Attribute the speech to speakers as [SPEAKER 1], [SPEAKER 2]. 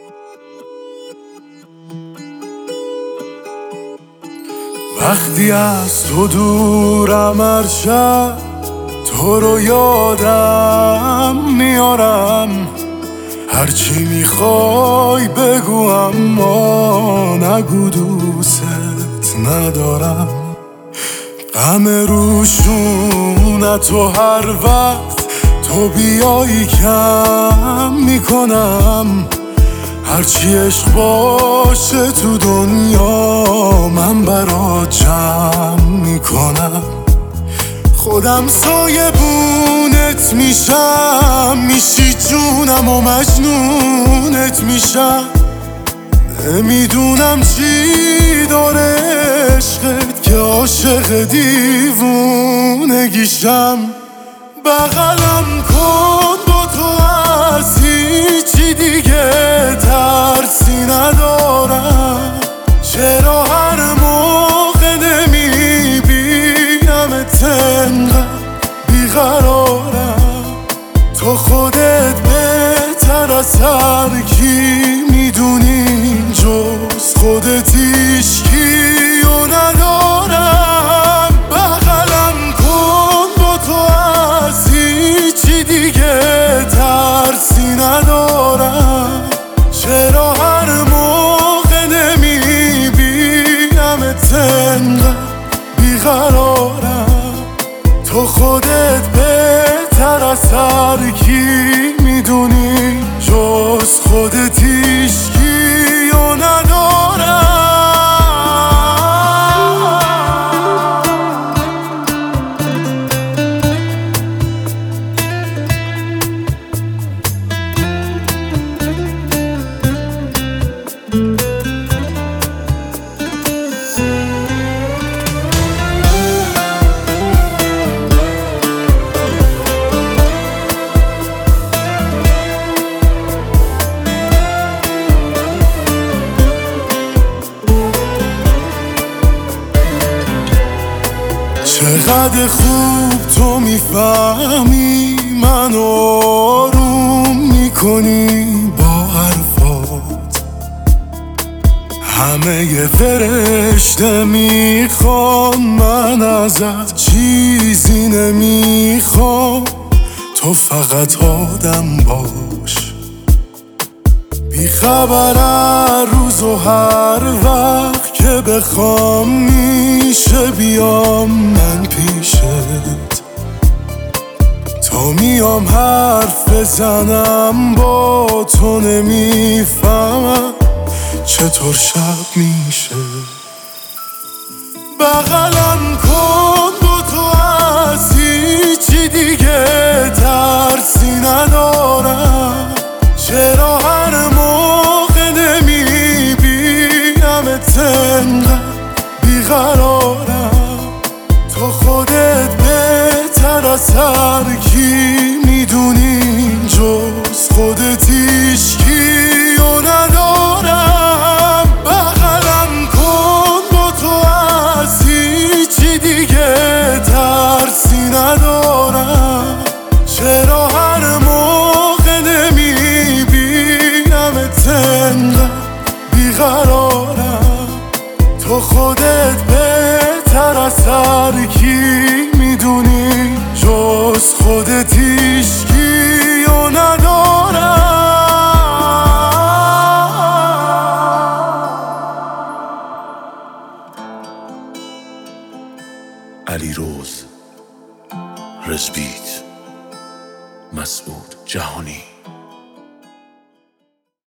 [SPEAKER 1] وقتی از تو دورم هر شب تو رو یادم میارم، هرچی میخوای بگو اما نگو دوست ندارم. غم روشونتو هر وقت تو بیایی کم میکنم، هرچی عشق باشه تو دنیا من برات جمع میکنم. خودم سایه بونت میشم، میشی جونم و مجنونت میشم. نمیدونم چی داره عشقت که عاشق دیوونگیشم. بغلم کن با تو از هیچی دیگه ترسی ندارم. چرا هر موقع نمیبینمت انقدر بیقرارم؟ تو خودت بهتر از هر کی میدونی جز خودت هیچکیو ندارم. بغلم کن با تو از هیچی دیگه ترسی ندارم. چرا هر موقع نمیبینمت انقدر بیقرارم؟ تو خودت بهتر از هر کی میدونی جز خودت هیچکیو ندارم. چقدر خوب تو میفهمی منو آروم میکنی با حرفات. همه یه فرشته میخوام، من ازت چیزی نمیخوام، تو فقط آدم باش. بیخبر هر روز و هر وقت که بخوام میشه بیام من پیشت. تا میام حرف بزنم با تو نمیفهمم چطور شب میشه. بغلم کن با تو از هیچی دیگه ترسی ندارم. چرا هر موقع نمیبینمت انقدر بیقرارم؟ تو خودت بهتر از هر کی میدونی جز خودت هیچکیو ندارم. بغلم کن با تو از هیچی دیگه ترسی ندارم. چرا هر موقع نمیبینمت انقدر بیقرارم؟ تو خودت بهتر از هر کی میدونی جز خودت هیچکیو ندارم.
[SPEAKER 2] علیروز، رزبیت، مسعود جهانی.